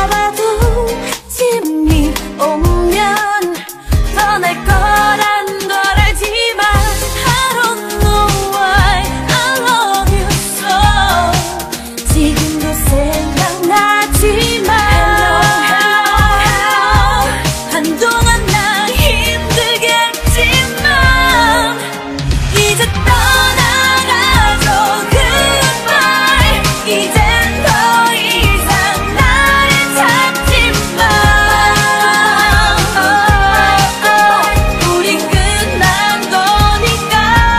알아도 짐이 오면 떠날 거란 걸 알지만 I don't know why I love you so. 지금도 생각나지만 한동안 난 힘들겠지만 이제 떠나가줘 goodbye. 이젠 더 이상 나를 찾지 마. 우린 끝난 거니까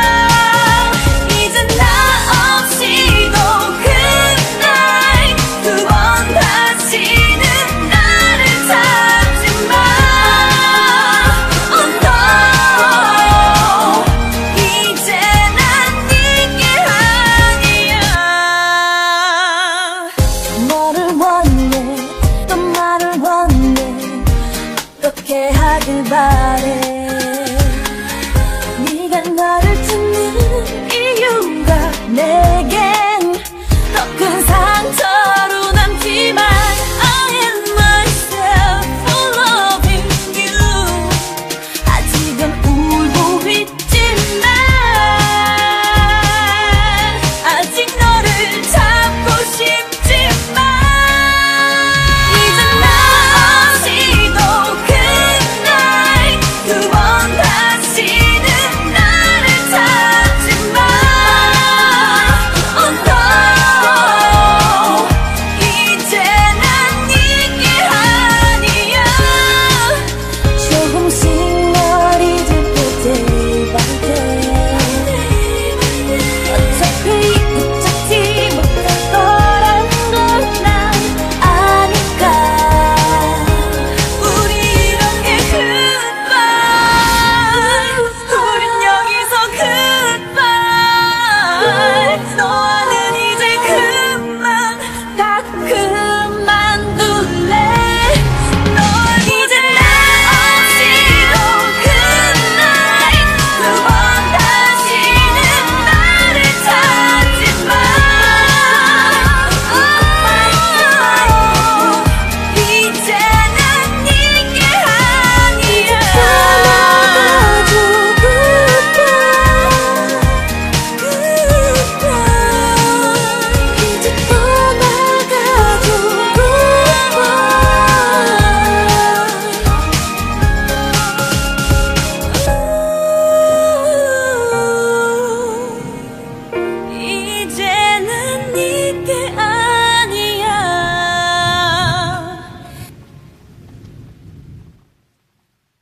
이젠 나 없이도 goodnight. 두 번 다시는 나를 찾지 마. Oh no. 이제 난 네게 아니야. 너를 원해, 또 말을 원해. 어떻게 하길 바래.